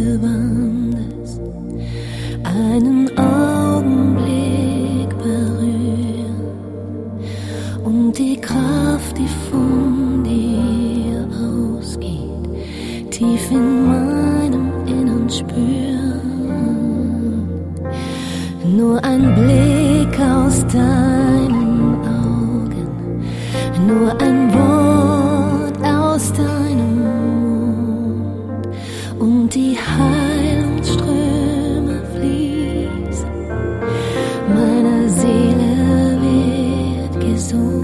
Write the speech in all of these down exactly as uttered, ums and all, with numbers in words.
Gewandes einen Augenblick berühren und die Kraft, die von dir ausgeht, tief in meinem Innern spüren. Nur ein Blick aus deinen Augen, nur ein Wort aus deinem Mund und die Heilungsströme fließen. Meine Seele wird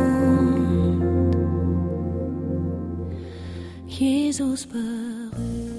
gesund. Jesus berührt.